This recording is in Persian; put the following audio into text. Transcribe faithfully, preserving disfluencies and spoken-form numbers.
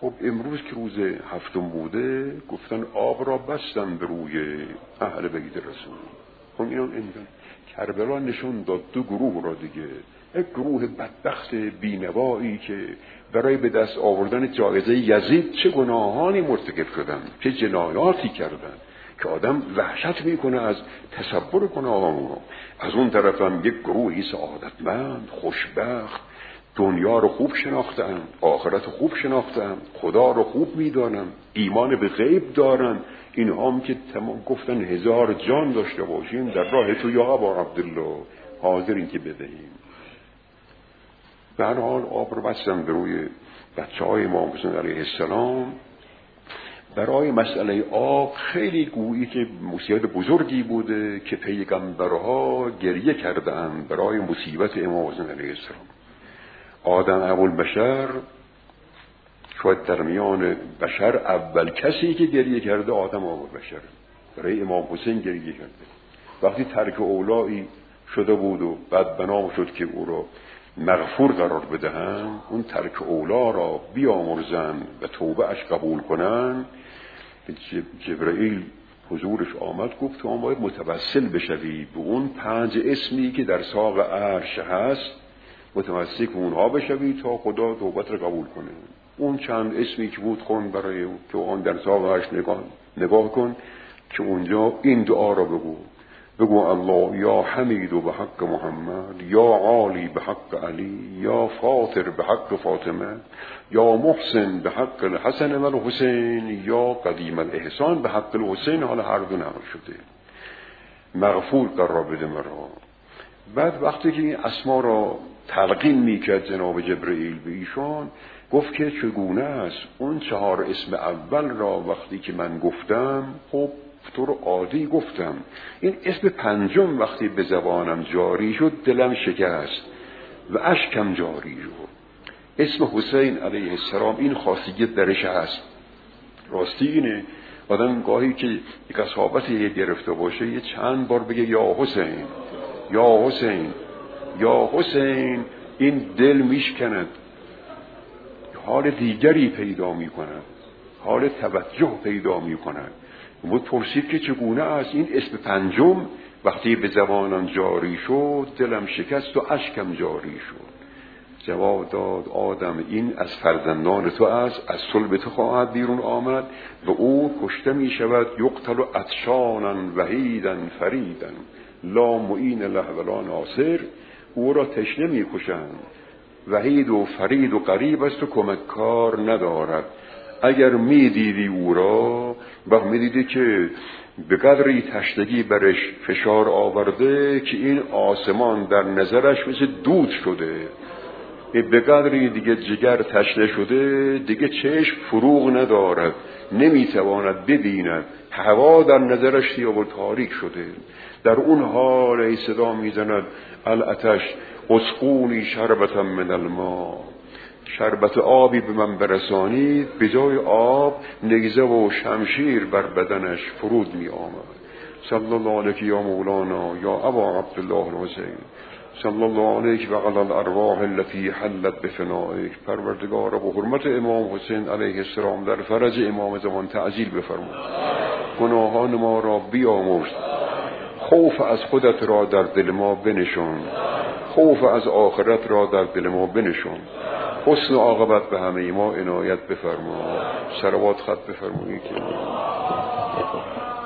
خب امروز که روز هفتم بوده گفتن آب را بستن به روی اهل بیت رسول. خب اینو اینجا کربلا نشون داد دو گروه را دیگه. یک گروه بدبخت بینوایی که برای به دست آوردن جایزه یزید چه گناهانی مرتکب شدن، چه جنایاتی کردن که آدم وحشت میکنه از تصور گناهان. از اون طرف هم یک گروهی سعادتمند خوشبخت دنیا رو خوب شناختن، آخرت خوب شناختن، خدا رو خوب میدانن، ایمان به غیب دارن. اینها هم که تمام گفتن هزار جان داشته باشیم در راه تو یا ابا عبدالله حاضرین که بدهیم. به هر حال آب رو بستن به روی بچه های امام حسین علیه السلام. برای مسئله آب خیلی گویی که مصیبت بزرگی بوده که پیغمبرها گریه کردند برای مصیبت امام حسین علیه السلام. آدم ابوالبشر شاید در میان بشر اول کسی که گریه کرده آدم ابوالبشر برای امام حسین گریه کرده. وقتی ترک اولایی شده بود و بعد بنا شد که او را مغفور قرار بدهند، اون ترک اولا را بیامرزند و توبه اش قبول کنند، جبرائیل حضورش آمد گفت تو هم باید متوسل بشوی به اون پنج اسمی که در ساق عرش هست، متوسل که اونها بشوی تا خدا توبت را قبول کنه. اون چند اسمی که بود خون برای که اون در ساق عرش نگاه, نگاه کن که اونجا این دعا را بگو بگو الله یا حمید به حق محمد، یا عالی به حق علی، یا فاطر به حق فاطمه، یا محسن به حق الحسن و الحسین، یا قدیم الاحسان به حق الحسین. حالا هر دو نقل شده. مغفور قرار بده مرا. بعد وقتی که این اسما را تلقین میکرد جناب جبرئیل به ایشان، گفت که چگونه است اون چهار اسم اول را وقتی که من گفتم خب تو رو عادی گفتم، این اسم پنجم وقتی به زبانم جاری شد دلم شکست و اشکم جاری شد. اسم حسین علیه السلام این خاصیت درش هست. راستی اینه آدم گاهی که یک اصحابتی گرفته باشه یه چند بار بگه یا حسین یا حسین یا حسین، این دل میشکند، حال دیگری پیدا میکند، حال توجه پیدا میکند. بود پرسید که چگونه است این اسم پنجم وقتی به زبانم جاری شد دلم شکست و اشکم جاری شد. جواب داد آدم این از فرزندان تو است، از صلب تو خواهد بیرون آمد و او کشته می شود یقتل عطشانا وحیدا فریدا لا معین له ولا ناصر. او را تشنه می کشند، وحید و فرید و قریب است و کمککار ندارد. اگر می دیدی او را وقت می دیدی که به قدری تشنگی برش فشار آورده که این آسمان در نظرش مثل دود شده، به قدری دیگه جگر تشنه شده دیگه چشم فروغ ندارد، نمیتواند ببیند، هوا در نظرش سیاه و تاریک شده. در اون حال ای صدا میزند العطش اسقونی شربتا من الماء، شربت آبی به من برسانید. به جای آب نگزه و شمشیر بر بدنش فرود می آمد. صلی الله علیک یا مولانا یا ابا عبدالله الحسین، صلی الله علیک و علی الارواح التي حلت بفنائک. پروردگار به حرمت امام حسین علیه السلام در فرج امام زمان تعجیل بفرما، گناهان ما را بیامرز، خوف از خودت را در دل ما بنشان، خوف از آخرت را در دل ما بنشان، حسن عاقبت به همه ما عنایت بفرما. صلوات خط بفرمایید که